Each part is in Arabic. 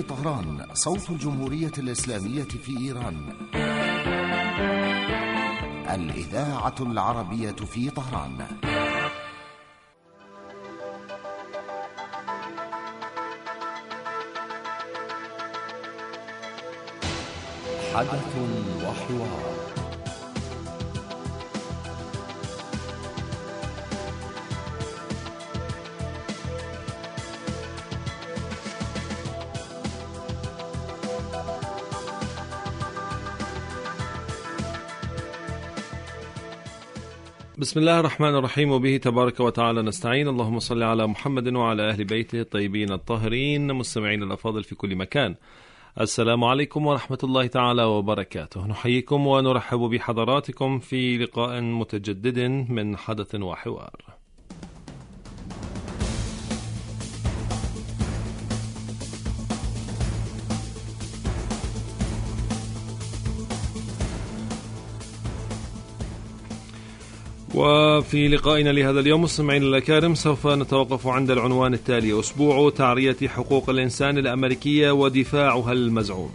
طهران، صوت الجمهورية الإسلامية في إيران. الإذاعة العربية في طهران. حدث وحوار. بسم الله الرحمن الرحيم، وبه تبارك وتعالى نستعين. اللهم صل على محمد وعلى أهل بيته الطيبين الطاهرين. مستمعين الأفاضل في كل مكان، السلام عليكم ورحمة الله تعالى وبركاته. نحييكم ونرحب بحضراتكم في لقاء متجدد من حدث وحوار. وفي لقائنا لهذا اليوم مستمعين الأكارم سوف نتوقف عند العنوان التالي: أسبوع تعرية حقوق الإنسان الأمريكية ودفاعها المزعوم.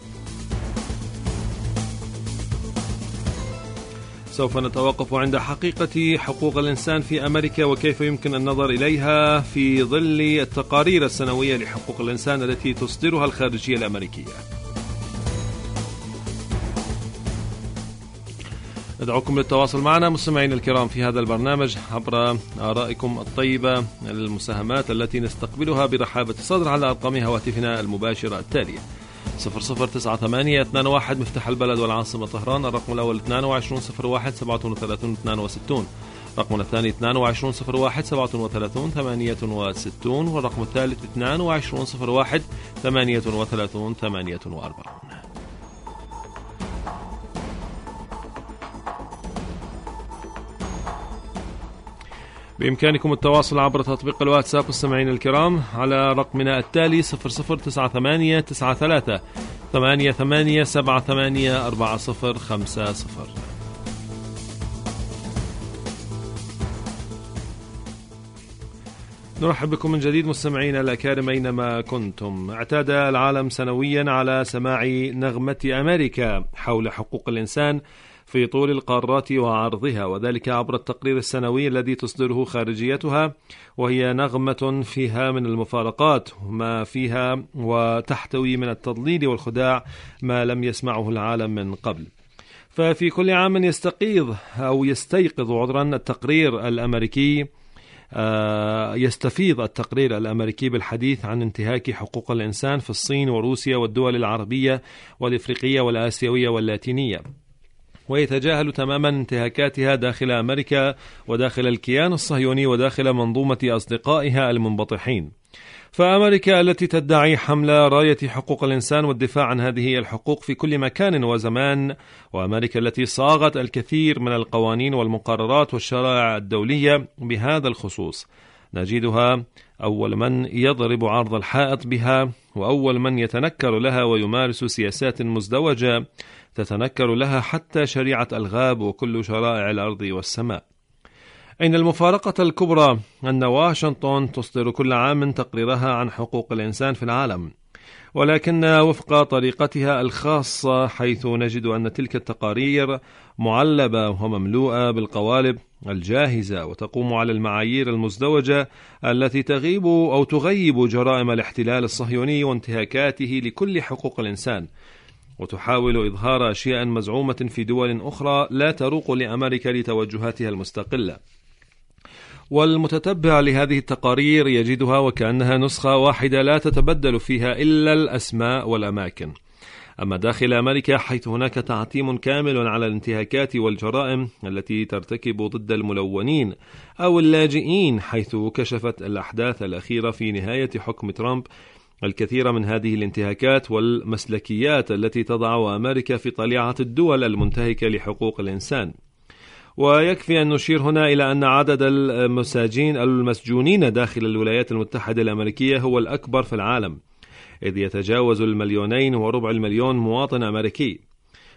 سوف نتوقف عند حقيقة حقوق الإنسان في أمريكا وكيف يمكن النظر إليها في ظل التقارير السنوية لحقوق الإنسان التي تصدرها الخارجية الأمريكية. ندعوكم للتواصل معنا مستمعين الكرام في هذا البرنامج عبر آرائكم الطيبة، المساهمات التي نستقبلها برحابة صدر على أرقام هواتفنا المباشرة التالية: 009821 مفتاح البلد والعاصمة طهران، الرقم الأول 2201 37 62، الرقم الثاني 2201 37 68، والرقم الثالث 2201 38 48. بإمكانكم التواصل عبر تطبيق الواتساب مستمعين الكرام على رقمنا التالي 009893 8878 4050. نرحب بكم من جديد مستمعين الأكارم أينما كنتم. اعتاد العالم سنويا على سماع نغمة أمريكا حول حقوق الإنسان في طول القارات وعرضها، وذلك عبر التقرير السنوي الذي تصدره خارجيتها، وهي نغمة فيها من المفارقات ما فيها وتحتوي من التضليل والخداع ما لم يسمعه العالم من قبل. ففي كل عام يستيقظ التقرير الأمريكي يستفيض التقرير الأمريكي بالحديث عن انتهاك حقوق الإنسان في الصين وروسيا والدول العربية والإفريقية والآسيوية واللاتينية، ويتجاهل تماما انتهاكاتها داخل أمريكا وداخل الكيان الصهيوني وداخل منظومة أصدقائها المنبطحين. فأمريكا التي تدعي حمل راية حقوق الإنسان والدفاع عن هذه الحقوق في كل مكان وزمان، وأمريكا التي صاغت الكثير من القوانين والمقررات والشرائع الدولية بهذا الخصوص، نجدها أول من يضرب عرض الحائط بها، وأول من يتنكر لها ويمارس سياسات مزدوجة تتنكر لها حتى شريعة الغاب وكل شرائع الأرض والسماء. أين المفارقة الكبرى أن واشنطن تصدر كل عام تقريرها عن حقوق الإنسان في العالم، ولكن وفق طريقتها الخاصة، حيث نجد أن تلك التقارير معلبة ومملوءة بالقوالب الجاهزة وتقوم على المعايير المزدوجة التي تغيب جرائم الاحتلال الصهيوني وانتهاكاته لكل حقوق الإنسان، وتحاول إظهار أشياء مزعومة في دول أخرى لا تروق لأمريكا لتوجهاتها المستقلة. والمتتبع لهذه التقارير يجدها وكأنها نسخة واحدة لا تتبدل فيها إلا الأسماء والأماكن. أما داخل أمريكا حيث هناك تعتيم كامل على الانتهاكات والجرائم التي ترتكب ضد الملونين أو اللاجئين، حيث كشفت الأحداث الأخيرة في نهاية حكم ترامب الكثير من هذه الانتهاكات والمسلكيات التي تضع أمريكا في طليعة الدول المنتهكة لحقوق الإنسان. ويكفي أن نشير هنا إلى أن عدد المسجونين داخل الولايات المتحدة الأمريكية هو الأكبر في العالم، إذ يتجاوز 2.25 مليون مواطن أمريكي.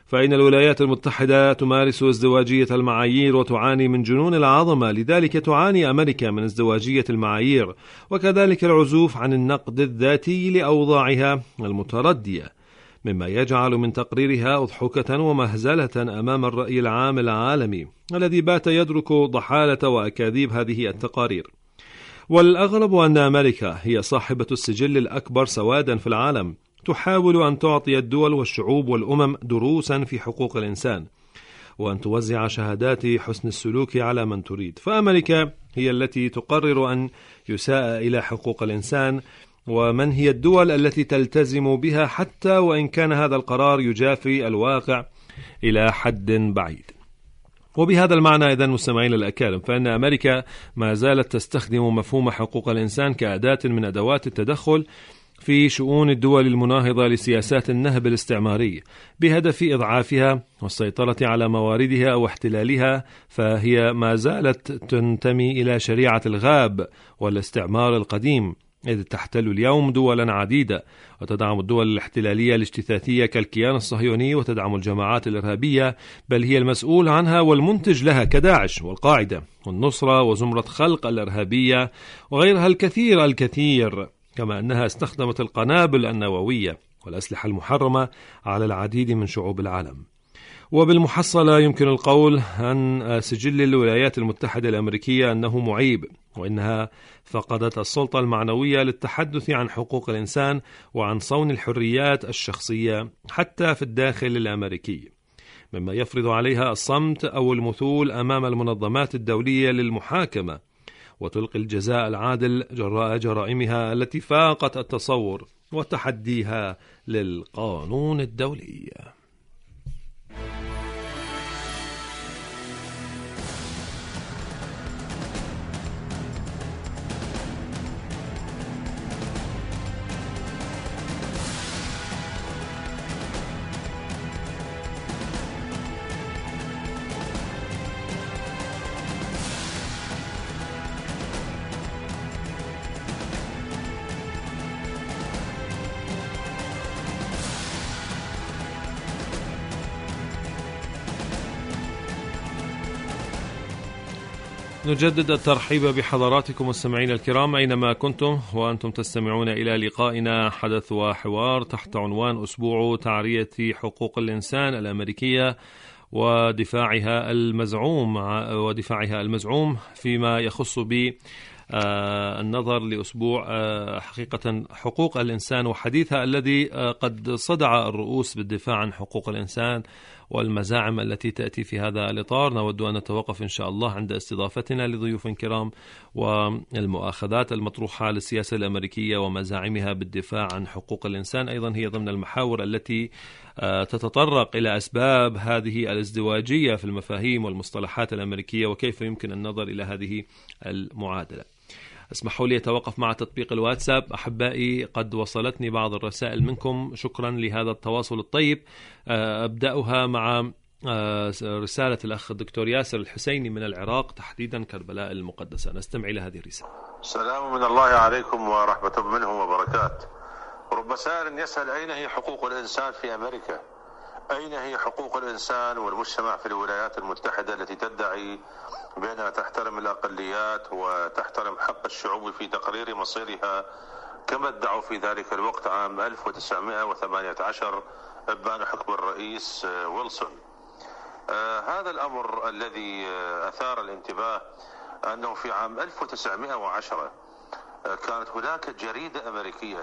فإن الولايات المتحدة تمارس ازدواجية المعايير وتعاني من جنون العظمة، لذلك تعاني أمريكا من ازدواجية المعايير وكذلك العزوف عن النقد الذاتي لأوضاعها المتردية، مما يجعل من تقريرها أضحوكة ومهزلة أمام الرأي العام العالمي الذي بات يدرك ضحالة وأكاذيب هذه التقارير. والأغرب أن أمريكا هي صاحبة السجل الأكبر سوادا في العالم، تحاول أن تعطي الدول والشعوب والأمم دروسا في حقوق الإنسان وأن توزع شهادات حسن السلوك على من تريد. فأمريكا هي التي تقرر أن يساء إلى حقوق الإنسان، ومن هي الدول التي تلتزم بها حتى وإن كان هذا القرار يجافي الواقع إلى حد بعيد. وبهذا المعنى إذن مستمعين الأكارم، فإن أمريكا ما زالت تستخدم مفهوم حقوق الإنسان كأداة من أدوات التدخل في شؤون الدول المناهضة لسياسات النهب الاستعماري بهدف إضعافها والسيطرة على مواردها واحتلالها، فهي ما زالت تنتمي إلى شريعة الغاب والاستعمار القديم، إذ تحتل اليوم دولا عديدة وتدعم الدول الاحتلالية الاجتثاثية كالكيان الصهيوني وتدعم الجماعات الإرهابية، بل هي المسؤول عنها والمنتج لها كداعش والقاعدة والنصرة وزمرة خلق الإرهابية وغيرها الكثير، كما أنها استخدمت القنابل النووية والأسلحة المحرمة على العديد من شعوب العالم. وبالمحصلة يمكن القول عن سجل الولايات المتحدة الأمريكية أنه معيب، وإنها فقدت السلطة المعنوية للتحدث عن حقوق الإنسان وعن صون الحريات الشخصية حتى في الداخل الأمريكي، مما يفرض عليها الصمت أو المثول أمام المنظمات الدولية للمحاكمة وتلقي الجزاء العادل جراء جرائمها التي فاقت التصور وتحديها للقانون الدولي. نجدد الترحيب بحضراتكم مستمعين الكرام أينما كنتم، وأنتم تستمعون إلى لقائنا حدث وحوار تحت عنوان أسبوع تعرية حقوق الإنسان الأمريكية ودفاعها المزعوم فيما يخص النظر لأسبوع حقيقة حقوق الإنسان وحديثها الذي قد صدع الرؤوس بالدفاع عن حقوق الإنسان والمزاعم التي تأتي في هذا الإطار. نود أن نتوقف إن شاء الله عند استضافتنا لضيوف كرام والمؤاخذات المطروحة للسياسة الأمريكية ومزاعمها بالدفاع عن حقوق الإنسان، أيضا هي ضمن المحاور التي تتطرق إلى أسباب هذه الازدواجية في المفاهيم والمصطلحات الأمريكية وكيف يمكن النظر إلى هذه المعادلة. اسمحوا لي أتوقف مع تطبيق الواتساب. أحبائي، قد وصلتني بعض الرسائل منكم، شكرا لهذا التواصل الطيب. أبدأها مع رسالة الأخ الدكتور ياسر الحسيني من العراق، تحديدا كربلاء المقدسة. نستمع إلى هذه الرسالة. سلام من الله عليكم ورحمة منه وبركاته. رب سائل يسأل أين هي حقوق الإنسان في أمريكا؟ أين هي حقوق الإنسان والمجتمع في الولايات المتحدة التي تدعي بأنها تحترم الأقليات وتحترم حق الشعوب في تقرير مصيرها كما ادعوا في ذلك الوقت عام 1918 إبان حكم الرئيس ويلسون. هذا الأمر الذي أثار الانتباه أنه في عام 1910 كانت هناك جريدة أمريكية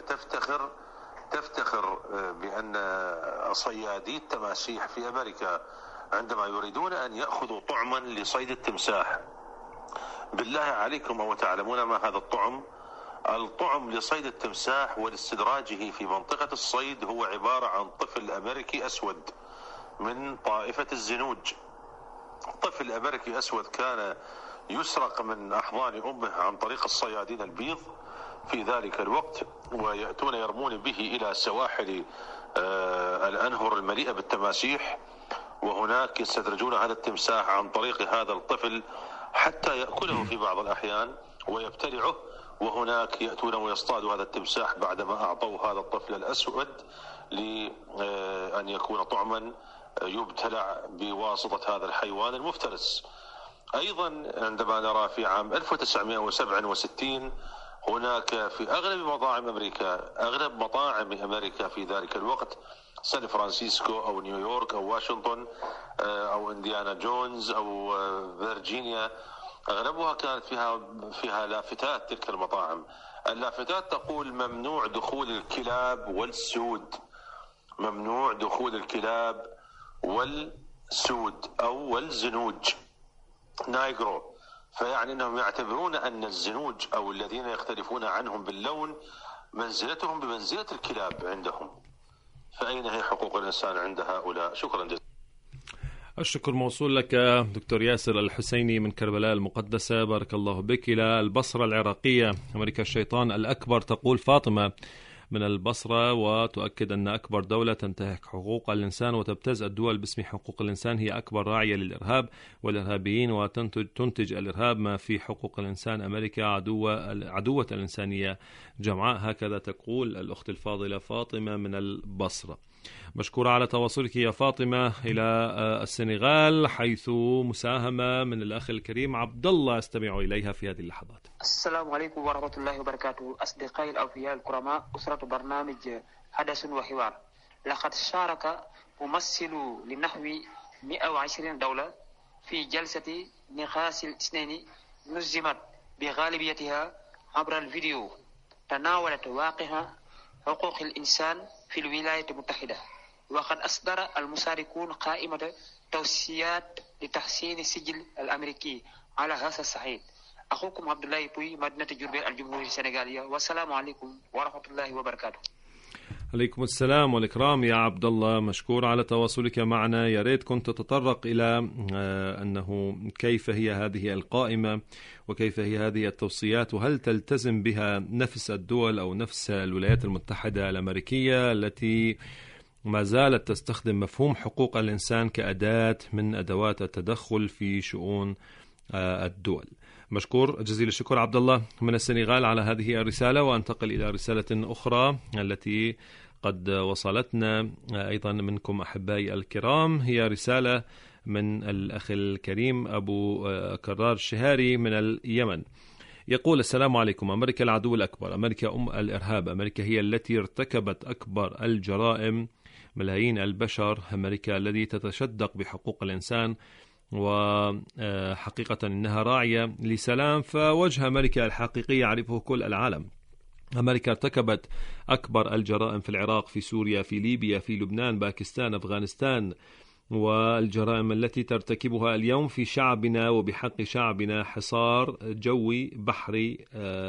تفتخر بأن صيادي التماسيح في أمريكا عندما يريدون أن يأخذوا طعما لصيد التمساح، بالله عليكم أو تعلمون ما هذا الطعم؟ الطعم لصيد التمساح ولاستدراجه في منطقة الصيد هو عبارة عن طفل أمريكي أسود من طائفة الزنوج. طفل أمريكي أسود كان يسرق من أحضان أمه عن طريق الصيادين البيض في ذلك الوقت، ويأتون يرمون به إلى سواحل الأنهر المليئة بالتماسيح، وهناك يستدرجون هذا التمساح عن طريق هذا الطفل حتى يأكله في بعض الأحيان ويبتلعه، وهناك يأتون ويصطادوا هذا التمساح بعدما أعطوا هذا الطفل الأسود لأن يكون طعما يبتلع بواسطة هذا الحيوان المفترس. أيضا عندما نرى في عام 1967 هناك في أغلب مطاعم أمريكا في ذلك الوقت، سان فرانسيسكو أو نيويورك أو واشنطن أو إنديانا جونز أو فيرجينيا، أغلبها كانت فيها لافتات. تلك المطاعم اللافتات تقول ممنوع دخول الكلاب والسود، ممنوع دخول الكلاب والسود أو والزنوج نايجرو. فيعني أنهم يعتبرون أن الزنوج أو الذين يختلفون عنهم باللون منزلتهم بمنزلة الكلاب عندهم. فأين هي حقوق الإنسان عند هؤلاء؟ شكرا جزيلا. الشكر موصول لك دكتور ياسر الحسيني من كربلاء المقدسة، بارك الله بك. إلى البصرة العراقية، أمريكا الشيطان الأكبر، تقول فاطمة من البصرة وتؤكد أن أكبر دولة تنتهك حقوق الإنسان وتبتز الدول باسم حقوق الإنسان هي أكبر راعية للإرهاب والإرهابيين وتنتج الإرهاب ما في حقوق الإنسان. أمريكا عدوة الإنسانية جمعاء. هكذا تقول الأخت الفاضلة فاطمة من البصرة. مشكورة على تواصلك يا فاطمة. إلى السنغال، حيث مساهمة من الأخ الكريم عبد الله استمع إليها في هذه اللحظات. السلام عليكم ورحمة الله وبركاته. أصدقائي الأوفياء الكرماء، أسرة برنامج حدث وحوار، لقد شارك ممثل لنحو 120 دولة في جلسة نقاش الاثنين نظمت بغالبيتها عبر الفيديو، تناولت واقع حقوق الإنسان في الولايات المتحدة. وقد أصدر المشاركون قائمة توصيات لتحسين السجل الأمريكي على هذا الصعيد. أخوكم عبد الله بوي، مدينة جربيل، الجمهورية السنغالية، والسلام عليكم ورحمة الله وبركاته. عليكم السلام والإكرام يا عبد الله، مشكور على تواصلك معنا. يا ريت كنت تتطرق إلى أنه كيف هي هذه القائمة وكيف هي هذه التوصيات، وهل تلتزم بها نفس الدول أو نفس الولايات المتحدة الأمريكية التي ما زالت تستخدم مفهوم حقوق الإنسان كأداة من أدوات التدخل في شؤون الدول. مشكور جزيل الشكر عبد الله من السنغال على هذه الرسالة. وأنتقل إلى رسالة أخرى التي قد وصلتنا أيضا منكم أحبائي الكرام. هي رسالة من الأخ الكريم أبو كرار الشهاري من اليمن. يقول: السلام عليكم. أمريكا العدو الأكبر، أمريكا أم الإرهاب، أمريكا هي التي ارتكبت أكبر الجرائم، ملايين البشر، أمريكا التي تتشدق بحقوق الإنسان، وحقيقة إنها راعية لسلام، فوجه أمريكا الحقيقي يعرفه كل العالم. أمريكا ارتكبت أكبر الجرائم في العراق، في سوريا، في ليبيا، في لبنان، باكستان، أفغانستان، والجرائم التي ترتكبها اليوم في شعبنا وبحق شعبنا، حصار جوي بحري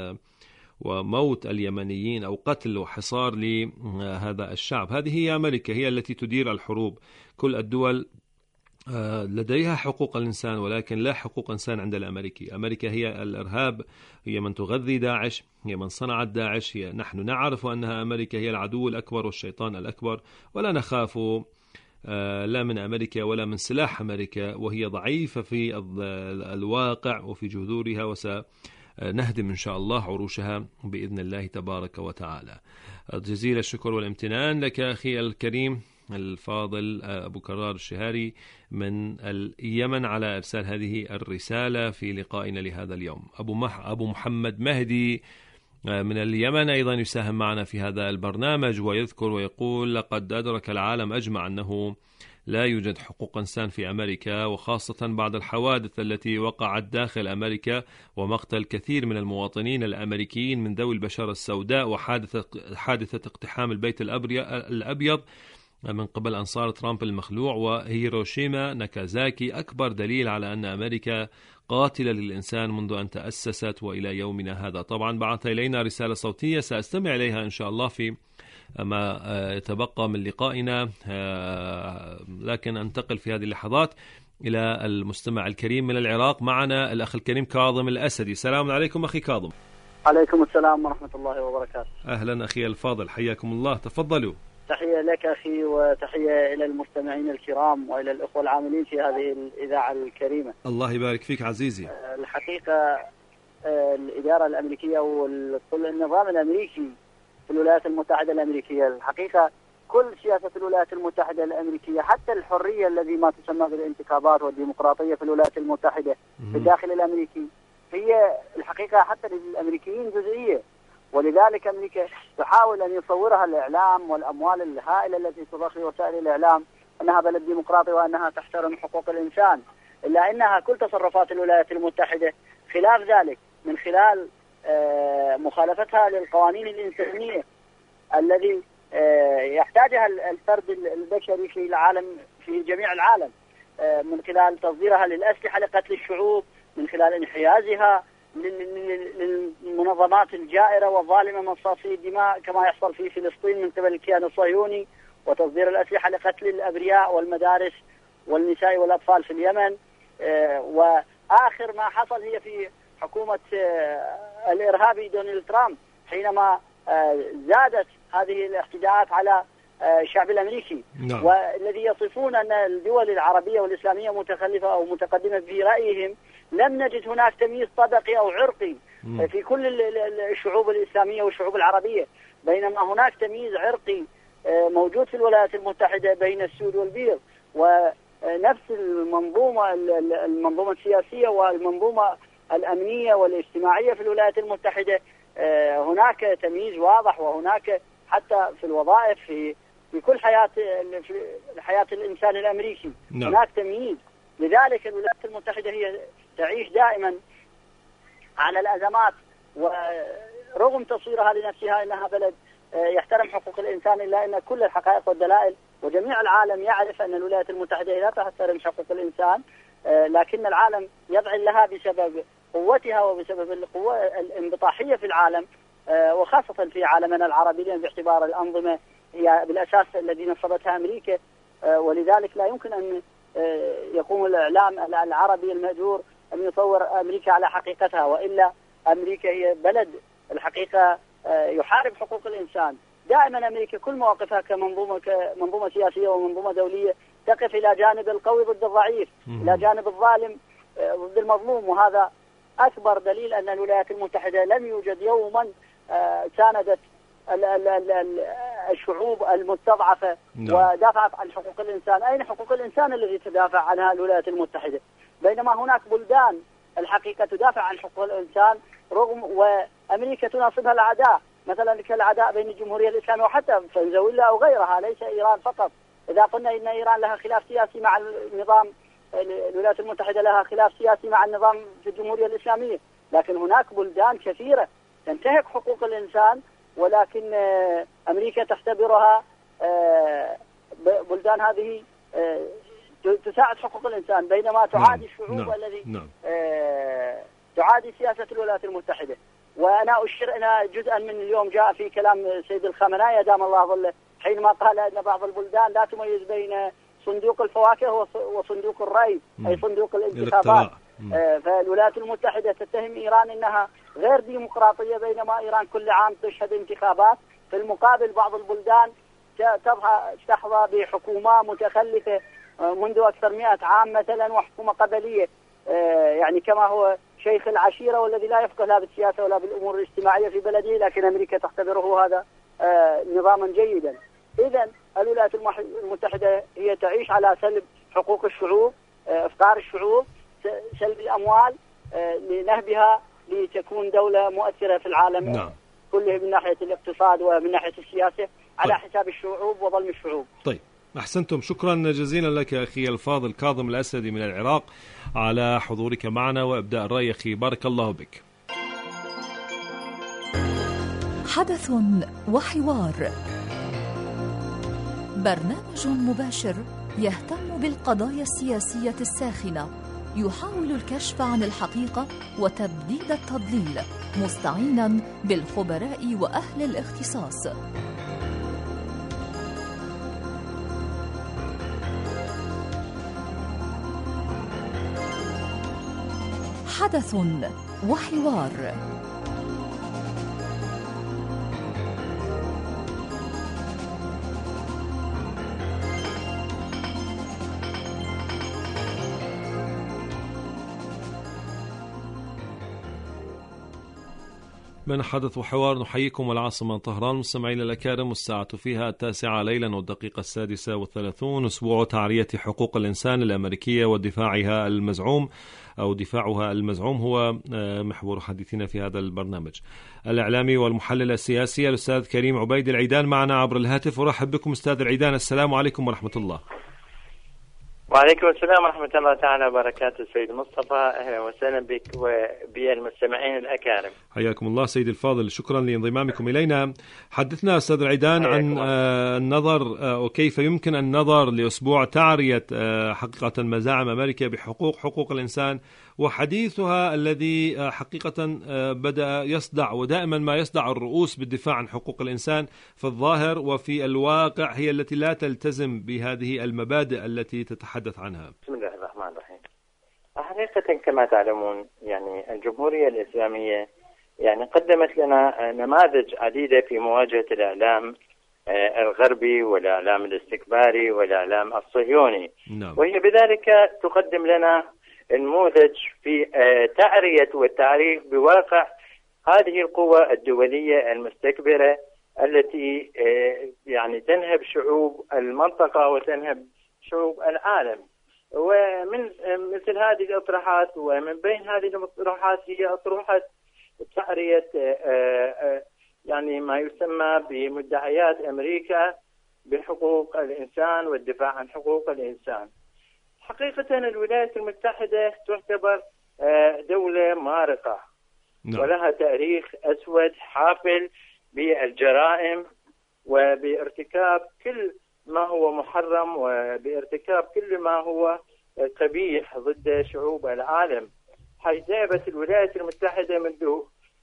وموت اليمنيين أو قتل وحصار لهذا الشعب. هذه هي أمريكا، هي التي تدير الحروب. كل الدول لديها حقوق الإنسان ولكن لا حقوق إنسان عند الأمريكي. أمريكا هي الإرهاب، هي من تغذي داعش، هي من صنعت داعش. نحن نعرف أنها أمريكا هي العدو الأكبر والشيطان الأكبر، ولا نخاف لا من أمريكا ولا من سلاح أمريكا، وهي ضعيفة في الواقع وفي جذورها، وسنهدم إن شاء الله عروشها بإذن الله تبارك وتعالى. جزيل الشكر والامتنان لك أخي الكريم الفاضل أبو كرار الشهاري من اليمن على إرسال هذه الرسالة في لقائنا لهذا اليوم. أبو محمد مهدي من اليمن أيضا يساهم معنا في هذا البرنامج ويذكر ويقول: لقد أدرك العالم أجمع أنه لا يوجد حقوق إنسان في أمريكا، وخاصة بعد الحوادث التي وقعت داخل أمريكا ومقتل كثير من المواطنين الأمريكيين من ذوي البشرة السوداء، وحادثة اقتحام البيت الأبيض من قبل أنصار ترامب المخلوع، وهيروشيما ناكازاكي، أكبر دليل على أن أمريكا قاتلة للإنسان منذ أن تأسست وإلى يومنا هذا. طبعا بعث إلينا رسالة صوتية سأستمع إليها إن شاء الله في ما يتبقى من لقائنا، لكن أنتقل في هذه اللحظات إلى المستمع الكريم من العراق. معنا الأخ الكريم كاظم الأسدي. سلام عليكم أخي كاظم. عليكم السلام ورحمة الله وبركاته. أهلا أخي الفاضل، حياكم الله، تفضلوا. تحية لك أخي وتحية إلى المستمعين الكرام وإلى الأخوة العاملين في هذه الإذاعة الكريمة. الله يبارك فيك عزيزي. الحقيقة الإدارة الأمريكية والنظام الأمريكي في الولايات المتحدة الأمريكية الحقيقة كل سياسة الولايات المتحدة الأمريكية، حتى الحرية الذي ما تسمى بالانتخابات والديمقراطية في الولايات المتحدة في الداخل الأمريكي، هي الحقيقة حتى للأمريكيين جزئية. ولذلك أمريكا تحاول أن يصورها الإعلام والأموال الهائلة التي تضخ في وسائل الإعلام أنها بلد ديمقراطي وأنها تحترم حقوق الإنسان، إلا أنها كل تصرفات الولايات المتحدة خلاف ذلك، من خلال مخالفتها للقوانين الإنسانية الذي يحتاجها الفرد البشري في العالم، في جميع العالم، من خلال تصديرها للأسلحة لقتل الشعوب، من خلال انحيازها للمنظمات الجائرة والظالمة مصاصي الدماء كما يحصل في فلسطين من قبل الكيان الصهيوني، وتصدير الأسلحة لقتل الأبرياء والمدارس والنساء والأطفال في اليمن. وآخر ما حصل هي في حكومة الإرهابي دونالد ترامب، حينما زادت هذه الاعتداءات على الشعب الأمريكي. نعم. والذي يصفون أن الدول العربية والإسلامية متخلفة أو متقدمة في رأيهم، لم نجد هناك تمييز طبقي أو عرقي في كل الشعوب الإسلامية والشعوب العربية، بينما هناك تمييز عرقي موجود في الولايات المتحدة بين السود والبيض. ونفس المنظومة السياسية والمنظومة الأمنية والاجتماعية في الولايات المتحدة هناك تمييز واضح، وهناك حتى في الوظائف في كل حياة الإنسان الأمريكي هناك تمييز. لذلك الولايات المتحدة هي تعيش دائما على الأزمات، ورغم تصويرها لنفسها أنها بلد يحترم حقوق الإنسان، إلا أن كل الحقائق والدلائل وجميع العالم يعرف أن الولايات المتحدة لا تحترم حقوق الإنسان، لكن العالم يذعن لها بسبب قوتها وبسبب القوة الانبطاحية في العالم، وخاصة في عالمنا العربي، لأن باعتبار الأنظمة هي بالأساس الذي نصبتها أمريكا. ولذلك لا يمكن أن يقوم الإعلام العربي المأجور أن يصور أمريكا على حقيقتها، وإلا أمريكا هي بلد الحقيقة يحارب حقوق الإنسان. دائما أمريكا كل مواقفها كمنظومة سياسية ومنظومة دولية تقف إلى جانب القوي ضد الضعيف، إلى جانب الظالم ضد المظلوم. وهذا أكبر دليل أن الولايات المتحدة لم يوجد يوما ساندت الشعوب المستضعفة ودافعت عن حقوق الإنسان. أين حقوق الإنسان الذي تدافع عنها الولايات المتحدة؟ بينما هناك بلدان الحقيقة تدافع عن حقوق الإنسان رغم وأمريكا تناصبها الأعداء، مثلا كالأعداء بين الجمهورية الإسلامية وحتى فنزويلا أو غيرها، ليس إيران فقط. إذا قلنا إن إيران لها خلاف سياسي مع النظام، الولايات المتحدة لها خلاف سياسي مع النظام في الجمهورية الإسلامية، لكن هناك بلدان كثيرة تنتهك حقوق الإنسان، ولكن أمريكا تعتبرها بلدان هذه تساعد حقوق الإنسان، بينما تعادي الشعوب الذي تعادي سياسة الولايات المتحدة. وأنا أشير أن جزءا من اليوم جاء في كلام سيد الخامنئي دام الله ظله، حينما قال أن بعض البلدان لا تميز بين صندوق الفواكه وصندوق الري، أي صندوق الانتخابات. فالولايات المتحدة تتهم إيران أنها غير ديمقراطية، بينما إيران كل عام تشهد انتخابات. في المقابل بعض البلدان تحظى بحكومة متخلفة منذ أكثر 100 عام مثلا، وحكومة قبلية، يعني كما هو شيخ العشيرة والذي لا يفقه لا بالسياسة ولا بالأمور الاجتماعية في بلده، لكن أمريكا تعتبره هذا نظاما جيدا. إذن الولايات المتحدة هي تعيش على سلب حقوق الشعوب، إفقار الشعوب، سلب الأموال لنهبها لتكون دولة مؤثرة في العالم كله من ناحية الاقتصاد ومن ناحية السياسة على حساب الشعوب وظلم الشعوب. طيب، أحسنتم، شكرا جزيلا لك أخي الفاضل كاظم الأسدي من العراق على حضورك معنا وإبداء الرأي. أخي بارك الله بك. حدث وحوار، برنامج مباشر يهتم بالقضايا السياسية الساخنة، يحاول الكشف عن الحقيقة وتبديد التضليل، مستعينا بالخبراء وأهل الاختصاص. حدث وحوار. من حدث وحوار نحييكم والعاصمة طهران مستمعين الأكارم، والساعة فيها 9 ليلا والدقيقة 36، أسبوع تعرية حقوق الإنسان الأمريكية ودفاعها المزعوم أو دفاعها المزعوم هو محور حديثنا في هذا البرنامج. الإعلامي والمحلل السياسي الأستاذ كريم عبيد العيدان معنا عبر الهاتف، ورحب بكم أستاذ العيدان. السلام عليكم ورحمة الله. وعليكم السلام ورحمة الله تعالى وبركاته سيد مصطفى، أهلا وسهلا بك وبالمستمعين الأكارم. حياكم الله سيد الفاضل، شكرا لانضمامكم إلينا. حدثنا أستاذ العيدان عن النظر وكيف يمكن النظر لأسبوع تعرية حقيقة مزاعم أمريكا بحقوق الإنسان وحديثها الذي حقيقة بدأ يصدع، ودائما ما يصدع الرؤوس بالدفاع عن حقوق الإنسان في الظاهر وفي الواقع هي التي لا تلتزم بهذه المبادئ التي تتحدث عنها. بسم الله الرحمن الرحيم. حقيقة كما تعلمون يعني الجمهورية الإسلامية يعني قدمت لنا نماذج عديدة في مواجهة الإعلام الغربي والإعلام الاستكباري والإعلام الصهيوني. نعم. وهي بذلك تقدم لنا نموذج في تعرية والتعريف بواقع هذه القوى الدولية المستكبرة التي يعني تنهب شعوب المنطقة وتنهب شعوب العالم. ومن مثل هذه الأطروحات ومن بين هذه الأطروحات هي أطروحة تعرية يعني ما يسمى بمدعيات أمريكا بحقوق الإنسان والدفاع عن حقوق الإنسان. حقيقة الولايات المتحدة تعتبر دولة مارقة ولها تاريخ أسود حافل بالجرائم وبارتكاب كل ما هو محرم وبارتكاب كل ما هو قبيح ضد شعوب العالم، حيث ذهبت الولايات المتحدة منذ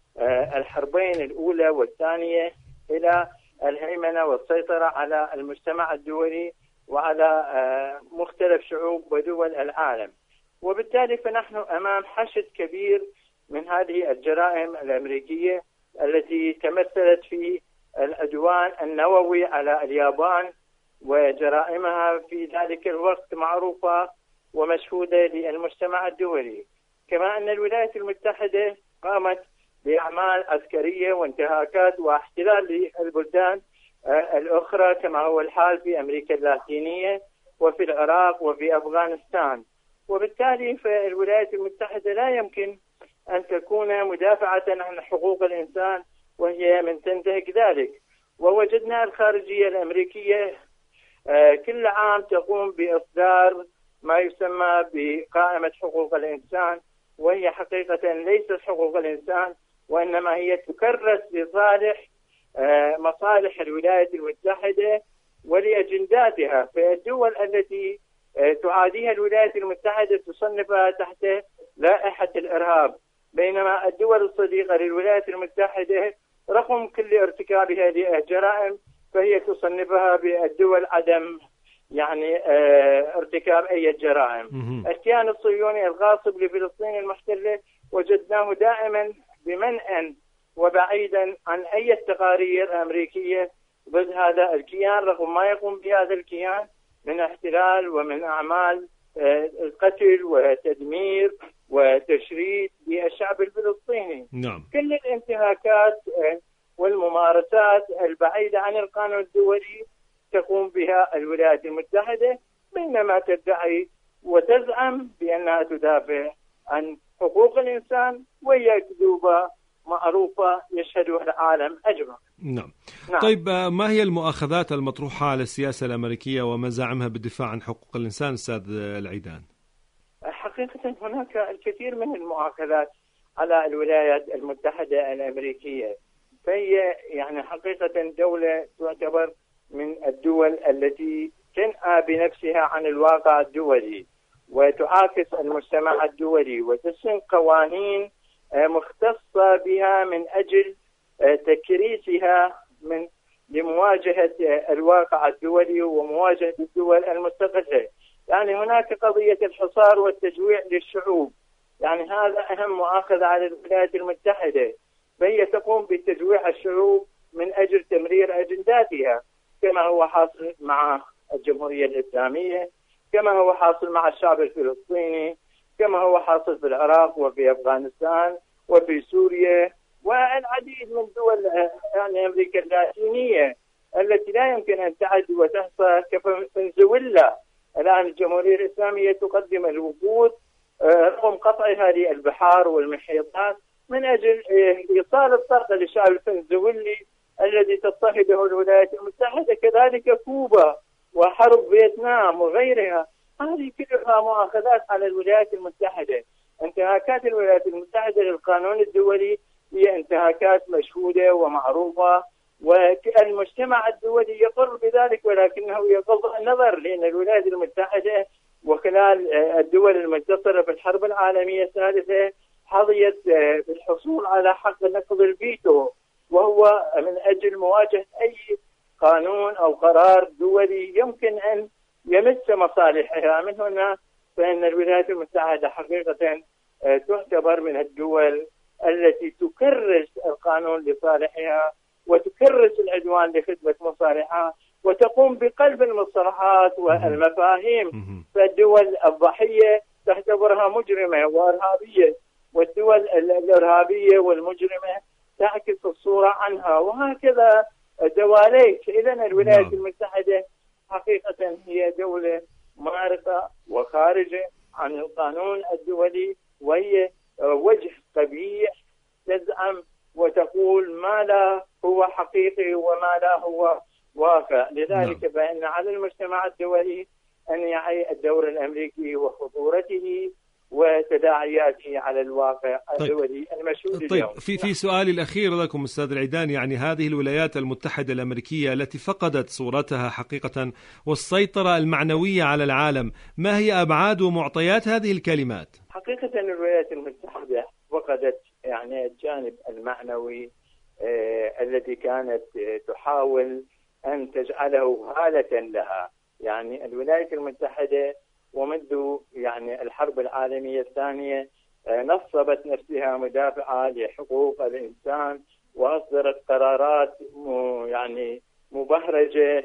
الحربين الأولى والثانية إلى الهيمنة والسيطرة على المجتمع الدولي وعلى مختلف شعوب ودول العالم. وبالتالي فنحن أمام حشد كبير من هذه الجرائم الأمريكية التي تمثلت في العدوان النووي على اليابان، وجرائمها في ذلك الوقت معروفة ومشهودة للمجتمع الدولي. كما أن الولايات المتحدة قامت بأعمال عسكرية وانتهاكات واحتلال للبلدان الأخرى كما هو الحال في أمريكا اللاتينية وفي العراق وفي أفغانستان. وبالتالي فالولايات المتحدة لا يمكن أن تكون مدافعة عن حقوق الإنسان وهي من تنتهك ذلك. ووجدنا الخارجية الأمريكية كل عام تقوم بإصدار ما يسمى بقائمة حقوق الإنسان، وهي حقيقة ليست حقوق الإنسان وإنما هي تكرس لصالح مصالح الولايات المتحدة ولأجنداتها. فالدول التي تعاديها الولايات المتحدة تصنفها تحت لائحة الإرهاب، بينما الدول الصديقة للولايات المتحدة رغم كل ارتكاب هذه الجرائم فهي تصنفها بالدول عدم يعني ارتكاب أي جرائم. الكيان الصهيوني الغاصب لفلسطين المحتلة وجدناه دائما بمنأى وبعيدا عن أي تقارير أمريكية ضد هذا الكيان، رغم ما يقوم بهذا الكيان من احتلال ومن أعمال القتل وتدمير وتشريد للشعب الفلسطيني. نعم. كل الانتهاكات والممارسات البعيدة عن القانون الدولي تقوم بها الولايات المتحدة، بينما تدعي وتزعم بأنها تدافع عن حقوق الإنسان، وهي كذوبة معروفة يشهدها العالم أجمع. نعم. طيب ما هي المؤاخذات المطروحة على السياسة الأمريكية ومزاعمها بالدفاع عن حقوق الإنسان أستاذ العيدان؟ حقيقة هناك الكثير من المؤاخذات على الولايات المتحدة الأمريكية، فهي يعني حقيقة دولة تعتبر من الدول التي تنأى بنفسها عن الواقع الدولي وتعاكس المجتمع الدولي وتسن قوانين مختصة بها من أجل تكريسها لمواجهة الواقع الدولي ومواجهة الدول المستقلة. يعني هناك قضية الحصار والتجويع للشعوب، يعني هذا أهم مؤاخذة على الولايات المتحدة، فهي تقوم بتجويع الشعوب من أجل تمرير أجنداتها كما هو حاصل مع الجمهورية الإسلامية، كما هو حاصل مع الشعب الفلسطيني، كما هو حاصل في العراق وفي أفغانستان وفي سوريا والعديد من دول يعني أمريكا اللاتينية التي لا يمكن أن تعد وتحصى كفنزويلا. الآن الجمهورية الإسلامية تقدم الوقود رغم قطعها للبحار والمحيطات من أجل إيصال الطاقة للشعب الفنزويلي الذي تضطهده الولايات المتحدة، كذلك كوبا وحرب فيتنام وغيرها. هذه كلها مؤاخذات على الولايات المتحدة. انتهاكات الولايات المتحدة للقانون الدولي هي انتهاكات مشهودة ومعروفة، والمجتمع الدولي يقر بذلك، ولكنه يغض النظر لأن الولايات المتحدة وخلال الدول المنتصرة في الحرب العالمية الثالثة حظيت بالحصول على حق نقض الفيتو، وهو من أجل مواجهة أي قانون أو قرار دولي يمكن أن يمس مصالحها. من هنا فإن الولايات المتحدة حقيقة تعتبر من الدول التي تكرس القانون لصالحها وتكرس العدوان لخدمة مصالحها وتقوم بقلب المصطلحات والمفاهيم. فالدول الضحية تعتبرها مجرمة وإرهابية، والدول الإرهابية والمجرمة تعكس الصورة عنها، وهكذا دواليك. إذن الولايات المتحدة حقيقة هي دولة مارقة وخارجة عن القانون الدولي، وهي وجه قبيح تزعم وتقول ما لا هو حقيقي وما لا هو واقع. لذلك فإن على المجتمع الدولي أن يعي الدور الأمريكي وخطورته وتداعياته على الواقع الدولي المشهود اليوم. في سؤالي الأخير لكم أستاذ العيدان، يعني هذه الولايات المتحدة الأمريكية التي فقدت صورتها حقيقة والسيطرة المعنوية على العالم، ما هي أبعاد ومعطيات هذه الكلمات؟ حقيقة الولايات المتحدة فقدت يعني الجانب المعنوي الذي كانت تحاول أن تجعله هالة لها. يعني الولايات المتحدة ومنذ يعني الحرب العالمية الثانية نصبت نفسها مدافعة لحقوق الإنسان، وأصدرت قرارات يعني مبهرجة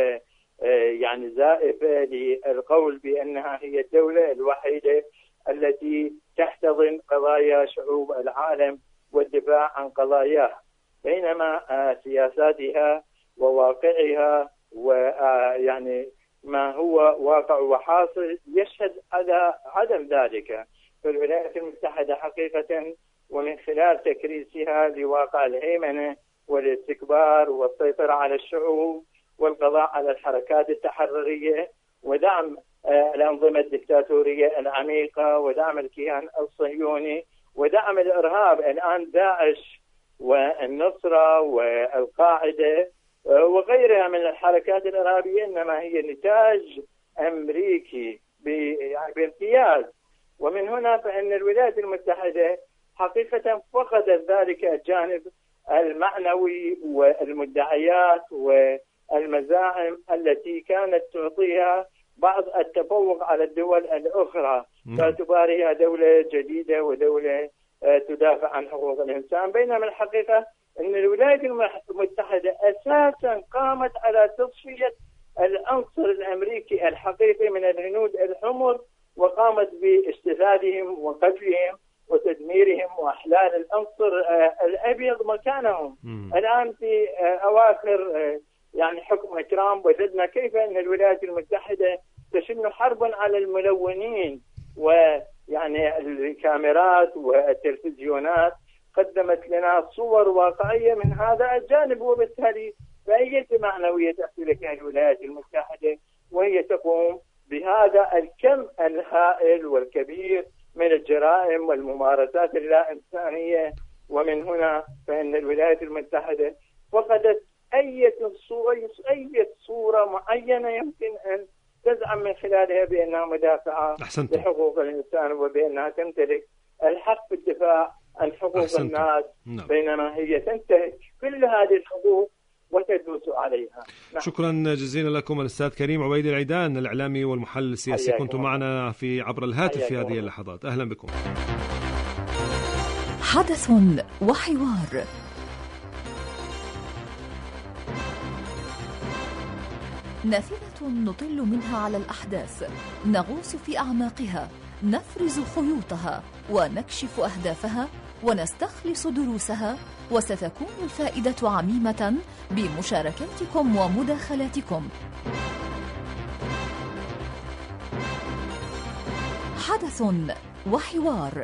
ويعني زائفة للقول بأنها هي الدولة الوحيدة التي تحتضن قضايا شعوب العالم والدفاع عن قضاياها، بينما سياساتها وواقعها ويعني ما هو واقع وحاصل يشهد على عدم ذلك. فالولايات المتحدة حقيقة ومن خلال تكريسها لواقع الهيمنة والاستكبار والسيطرة على الشعوب والقضاء على الحركات التحررية ودعم الأنظمة الدكتاتورية العميقة ودعم الكيان الصهيوني ودعم الإرهاب، الآن داعش والنصرة والقاعدة وغيرها من الحركات الإرهابية، إنما هي نتاج أمريكي يعني بامتياز. ومن هنا فإن الولايات المتحدة حقيقة فقدت ذلك الجانب المعنوي والمدعيات والمزاعم التي كانت تعطيها بعض التفوق على الدول الأخرى، باعتبارها دولة جديدة ودولة تدافع عن حقوق الإنسان، بينما الحقيقة أن الولايات المتحدة أساسا قامت على تصفية العنصر الأمريكي الحقيقي من الهنود الحمر، وقامت باستفادهم وقتلهم وتدميرهم وإحلال العنصر الأبيض مكانهم. الآن في أواخر يعني حكم ترامب وجدنا كيف أن الولايات المتحدة تشن حربا على الملونين، ويعني الكاميرات والتلفزيونات قدمت لنا صور واقعية من هذا الجانب، وبالتالي فأي معنوية تحصلها الولايات المتحدة وهي تقوم بهذا الكم الهائل والكبير من الجرائم والممارسات اللا إنسانية. ومن هنا فإن الولايات المتحدة فقدت أي صورة معينة يمكن أن تزعم من خلالها بأنها مدافعة لحقوق الإنسان وبأنها تمتلك الحق في الدفاع عن حقوق الناس، بينما هي تنتهك كل هذه الحقوق وتدوس عليها. شكرا جزيلا لكم الأستاذ كريم عبيد العيدان، الإعلامي والمحلل السياسي، كنتم معنا في عبر الهاتف في هذه اللحظات. أهلا بكم. حدث وحوار. نافذة نطل منها على الأحداث، نغوص في أعماقها، نفرز خيوطها ونكشف أهدافها ونستخلص دروسها، وستكون الفائدة عميمة بمشاركاتكم ومداخلاتكم. حدث وحوار.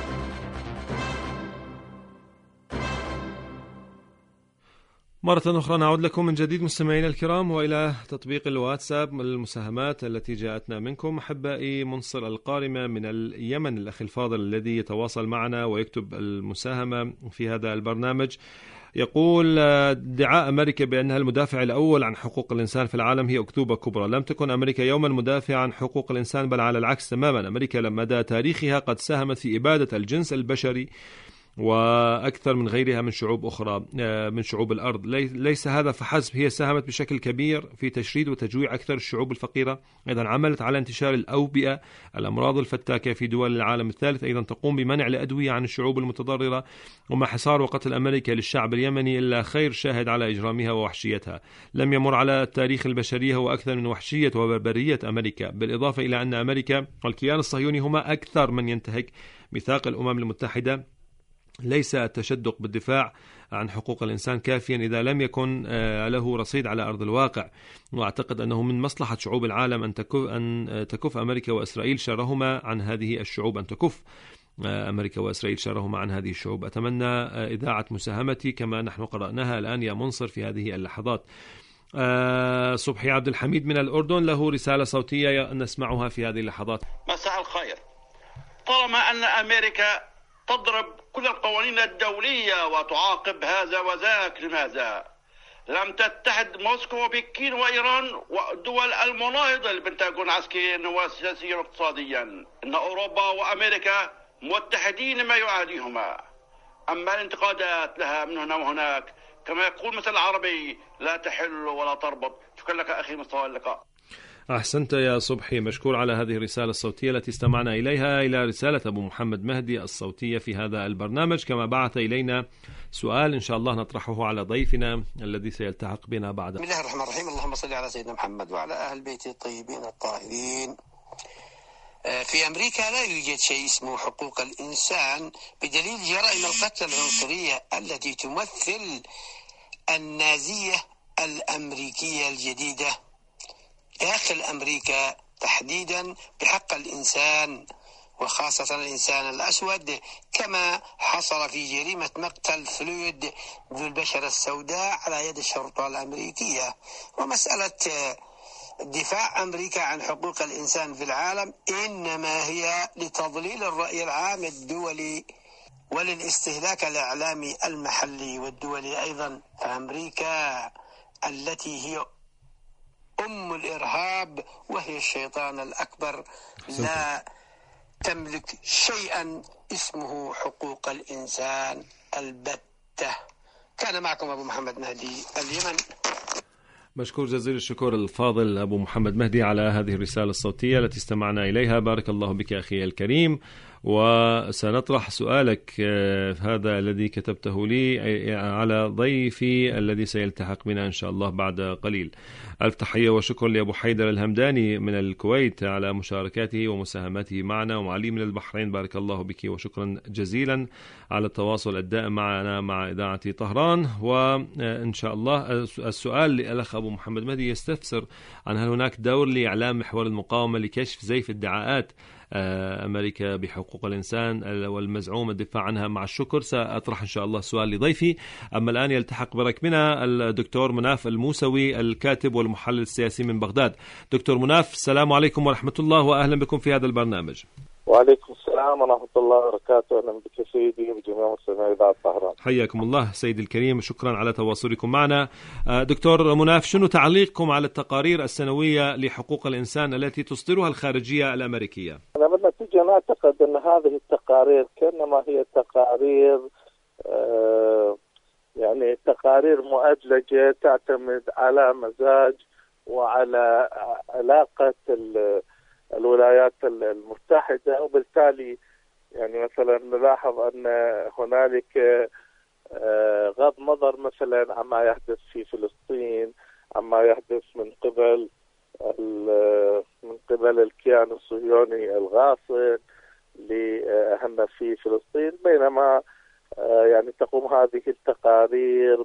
مرة أخرى نعود لكم من جديد مستمعينا الكرام، وإلى تطبيق الواتساب المساهمات التي جاءتنا منكم. أحبائي منصر القارمة من اليمن، الأخ الفاضل الذي يتواصل معنا ويكتب المساهمة في هذا البرنامج، يقول: ادعاء أمريكا بأنها المدافع الأول عن حقوق الإنسان في العالم هي أكذوبة كبرى. لم تكن أمريكا يوما مدافعة عن حقوق الإنسان، بل على العكس تماما. أمريكا مدى تاريخها قد ساهمت في إبادة الجنس البشري وأكثر من غيرها من شعوب أخرى من شعوب الأرض. ليس هذا فحسب، هي ساهمت بشكل كبير في تشريد وتجويع أكثر الشعوب الفقيرة. أيضا عملت على انتشار الأوبئة، الأمراض الفتاكة في دول العالم الثالث. أيضا تقوم بمنع الأدوية عن الشعوب المتضررة. وما حصار وقتل أمريكا للشعب اليمني إلا خير شاهد على إجرامها ووحشيتها. لم يمر على تاريخ البشرية وأكثر من وحشية وبربرية أمريكا، بالإضافة إلى أن أمريكا والكيان الصهيوني هما أكثر من ينتهك ميثاق الأمم المتحدة. ليس التشدق بالدفاع عن حقوق الإنسان كافيا إذا لم يكن له رصيد على أرض الواقع. وأعتقد أنه من مصلحة شعوب العالم أن تكف أمريكا وإسرائيل شرهما عن هذه الشعوب، أن تكف أمريكا وإسرائيل شرهما عن هذه الشعوب. أتمنى إذاعة مساهمتي كما نحن قرأناها الآن يا منصر في هذه اللحظات. صبحي عبد الحميد من الأردن له رسالة صوتية نسمعها في هذه اللحظات. مساء الخير. طالما أن أمريكا تضرب كل القوانين الدولية وتعاقب هذا وذاك، لماذا لم تتحد موسكو وبكين وإيران والدول المناهضة للبنتاغون عسكريا وسياسيا واقتصاديا؟ إن أوروبا وأمريكا متحدين ما يعاديهما. أما الانتقادات لها من هنا وهناك كما يقول مثل العربي لا تحل ولا تربط. شكرا لك أخي مستوى اللقاء. أحسنت يا صبحي، مشكور على هذه الرسالة الصوتية التي استمعنا إليها، إلى رسالة أبو محمد مهدي الصوتية في هذا البرنامج. كما بعث إلينا سؤال إن شاء الله نطرحه على ضيفنا الذي سيلتحق بنا بعد. بسم الله الرحمن الرحيم. اللهم صل على سيدنا محمد وعلى أهل بيته الطيبين الطاهرين. في أمريكا لا يوجد شيء اسمه حقوق الإنسان، بدليل جرائم القتل العنصرية التي تمثل النازية الأمريكية الجديدة داخل أمريكا تحديدا بحق الإنسان وخاصة الإنسان الأسود، كما حصل في جريمة مقتل فلويد ذو البشرة السوداء على يد الشرطة الأمريكية. ومسألة دفاع أمريكا عن حقوق الإنسان في العالم إنما هي لتضليل الرأي العام الدولي وللاستهلاك الإعلامي المحلي والدولي أيضا. فأمريكا التي هي أم الإرهاب وهي الشيطان الأكبر لا تملك شيئا اسمه حقوق الإنسان البتة. كان معكم أبو محمد مهدي، اليمن. مشكور جزيل الشكر الفاضل أبو محمد مهدي على هذه الرسالة الصوتية التي استمعنا إليها. بارك الله بك أخي الكريم. وسنطرح سؤالك هذا الذي كتبته لي على ضيفي الذي سيلتحق بنا إن شاء الله بعد قليل. ألف تحية وشكر لأبو حيدر الهمداني من الكويت على مشاركاته ومساهمته معنا، ومعلي من البحرين. بارك الله بك وشكرا جزيلا على التواصل الدائم معنا مع إذاعة طهران. وإن شاء الله السؤال للأخ أبو محمد مهدي يستفسر عن هل هناك دور لإعلام محور المقاومة لكشف زيف ادعاءات أمريكا بحقوق الإنسان والمزعوم الدفاع عنها. مع الشكر سأطرح إن شاء الله سؤال لضيفي. أما الآن يلتحق بركبنا الدكتور مناف الموسوي الكاتب والمحلل السياسي من بغداد. دكتور مناف، السلام عليكم ورحمة الله وأهلا بكم في هذا البرنامج. وعليكم السلام ورحمة الله وبركاته. أهلا بك سيدي وبجميع مستمعي إذاعة طهران. حياكم الله سيدي الكريم، شكرا على تواصلكم معنا. دكتور مناف، شنو تعليقكم على التقارير السنوية لحقوق الإنسان التي تصدرها الخارجية الأمريكية؟ أنا بالنتيجة نعتقد أن هذه التقارير كأنما هي تقارير يعني تقارير مؤدلجة تعتمد على مزاج وعلى علاقة الولايات المتحدة، وبالتالي يعني مثلا نلاحظ أن هنالك غض نظر مثلا عما يحدث في فلسطين، عما يحدث من قبل الكيان الصهيوني الغاصب لأهلنا في فلسطين، بينما يعني تقوم هذه التقارير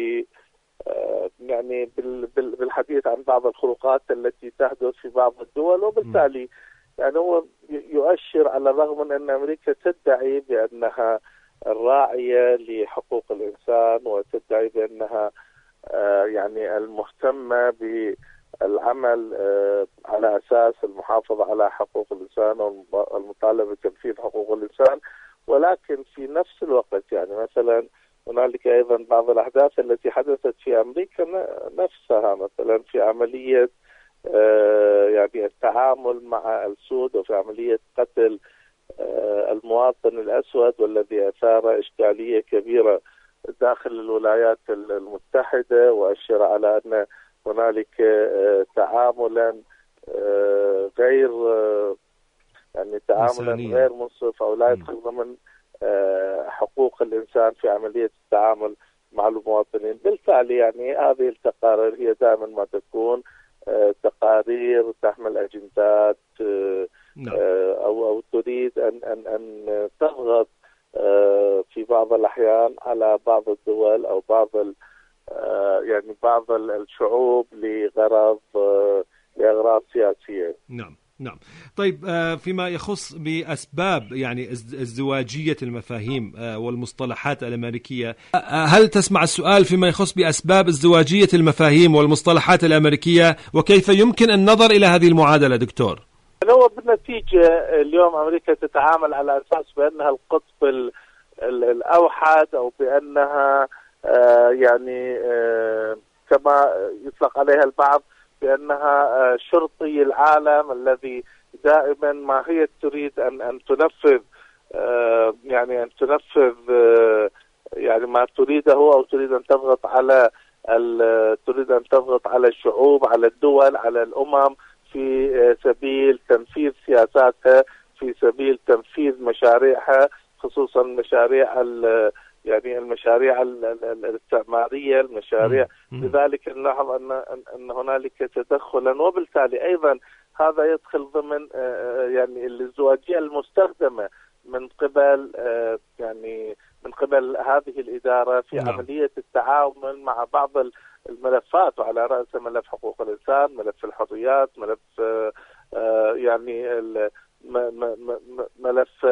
يعني بالحديث عن بعض الخروقات التي تحدث في بعض الدول، وبالتالي يعني هو يؤشر على الرغم من أن أمريكا تدعي بأنها الراعية لحقوق الإنسان وتدعي بأنها يعني المهتمة بالعمل على أساس المحافظة على حقوق الإنسان والمطالبة بتنفيذ حقوق الإنسان، ولكن في نفس الوقت يعني مثلا هنالك أيضا بعض الأحداث التي حدثت في أمريكا نفسها، مثلا في عملية يعني التعامل مع السود وفي عملية قتل المواطن الأسود، والذي أثار إشكالية كبيرة داخل الولايات المتحدة، وأشار على أن هنالك تعاملا غير يعني تعاملا غير منصف أو لا يدخل ضمن حقوق الإنسان في عملية التعامل مع المواطنين. بالتالي يعني هذه التقارير هي دائما ما تكون تقارير تحمل أجندات أو تريد أن تضغط في بعض الأحيان على بعض الدول أو يعني بعض الشعوب لأغراض سياسية. نعم. طيب، فيما يخص بأسباب يعني ازدواجية المفاهيم والمصطلحات الأمريكية، هل تسمع السؤال فيما يخص بأسباب ازدواجية المفاهيم والمصطلحات الأمريكية، وكيف يمكن النظر إلى هذه المعادلة دكتور؟ هو بالنتيجة اليوم أمريكا تتعامل على أساس بأنها القطب الأوحد، أو بأنها يعني كما يطلق عليها البعض بأنها شرطي العالم الذي دائما ما هي تريد أن تنفذ يعني أن تنفذ يعني ما تريده، أو تريد أن تضغط على الشعوب، على الدول، على الأمم في سبيل تنفيذ سياساتها، في سبيل تنفيذ مشاريعها، خصوصا مشاريع يعني المشاريع الاستعمارية، المشاريع. لذلك نلاحظ أن هنالك تدخلا، وبالتالي أيضا هذا يدخل ضمن يعني الازدواجية المستخدمة من قبل يعني من قبل هذه الإدارة في عملية التعامل مع بعض الملفات، وعلى رأسها ملف حقوق الإنسان، ملف الحريات، ملف يعني ملف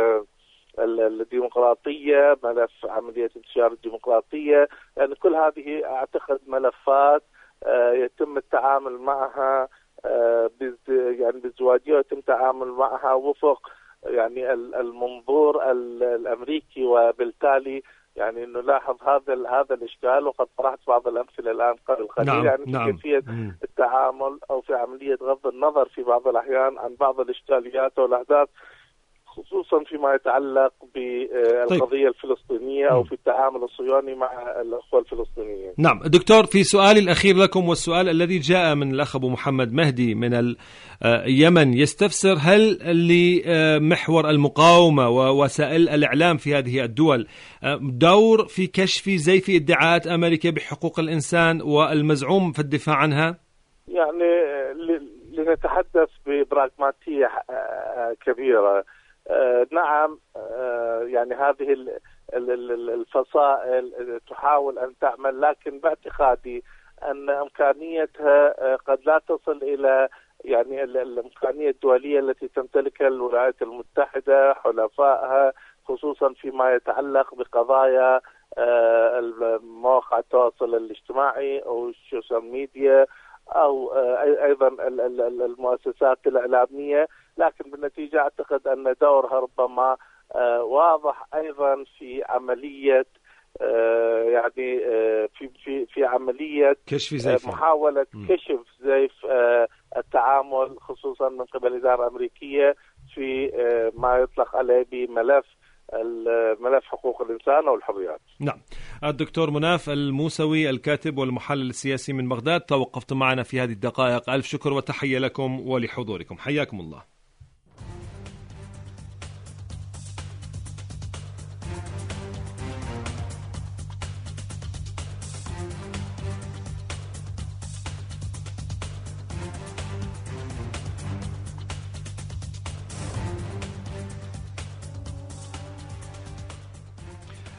الديمقراطية، ملف عملية انتشار الديمقراطية. يعني كل هذه أعتقد ملفات يتم التعامل معها يعني بازدواجية، ويتم التعامل معها وفق يعني المنظور الأمريكي، وبالتالي يعني نلاحظ هذا الإشكال. وقد طرحت بعض الأمثلة الآن قبل قليل يعني في كيفية التعامل أو في عملية غض النظر في بعض الأحيان عن بعض الإشكاليات والأحداث، خصوصا فيما يتعلق بالقضية الفلسطينية أو في التعامل الصهيوني مع الأخوة الفلسطينيين. نعم دكتور، في سؤالي الأخير لكم، والسؤال الذي جاء من الأخ أبو محمد مهدي من اليمن، يستفسر هل لمحور المقاومة ووسائل الإعلام في هذه الدول دور في كشف زيف ادعاءات أمريكا بحقوق الإنسان والمزعوم في الدفاع عنها؟ يعني لنتحدث ببراغماتية كبيرة، نعم يعني هذه الفصائل تحاول أن تعمل، لكن باعتقادي أن إمكانيتها قد لا تصل إلى يعني الإمكانية الدولية التي تمتلكها الولايات المتحدة حلفائها، خصوصا فيما يتعلق بقضايا مواقع التواصل الاجتماعي أو السوشيال ميديا، أو أيضا المؤسسات الإعلامية. لكن بالنتيجة أعتقد أن دورها ربما واضح أيضا في عملية يعني في عملية كشف زيف، محاولة كشف زيف التعامل خصوصا من قبل الإدارة الأمريكية في ما يطلق عليه بملف حقوق الإنسان أو الحريات. نعم. الدكتور مناف الموسوي الكاتب والمحلل السياسي من بغداد توقفت معنا في هذه الدقائق، ألف شكر وتحية لكم ولحضوركم، حياكم الله.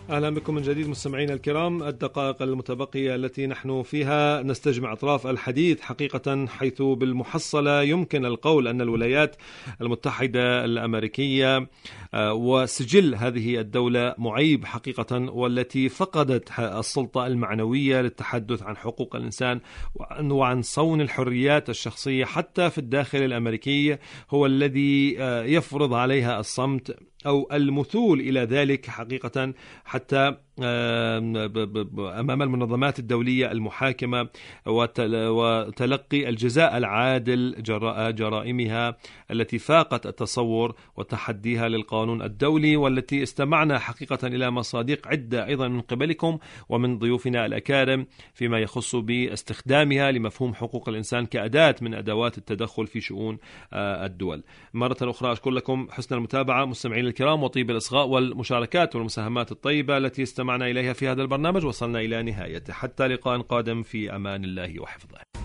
أهلا بكم من جديد مستمعينا الكرام. الدقائق المتبقية التي نحن فيها نستجمع أطراف الحديث حقيقة، حيث بالمحصلة يمكن القول أن الولايات المتحدة الأمريكية وسجل هذه الدولة معيب حقيقة، والتي فقدت السلطة المعنوية للتحدث عن حقوق الإنسان وعن صون الحريات الشخصية حتى في الداخل الأمريكي، هو الذي يفرض عليها الصمت أو المثول إلى ذلك حقيقة، حتى أمام المنظمات الدولية المحاكمة وتلقي الجزاء العادل جراء جرائمها التي فاقت التصور وتحديها للقانون الدولي، والتي استمعنا حقيقة إلى مصادق عدة أيضا من قبلكم ومن ضيوفنا الأكارم فيما يخص باستخدامها لمفهوم حقوق الإنسان كأداة من أدوات التدخل في شؤون الدول. مرة أخرى أشكر لكم حسن المتابعة مستمعين الكرام، وطيب الإصغاء والمشاركات والمساهمات الطيبة التي استمعنا إليها في هذا البرنامج. وصلنا إلى نهايته، حتى لقاء قادم، في أمان الله وحفظه.